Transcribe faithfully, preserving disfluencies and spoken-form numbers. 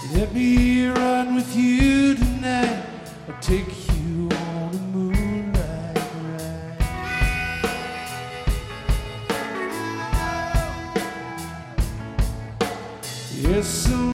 Let me run with you tonight. I'll take you on a moonlight ride. Yes, so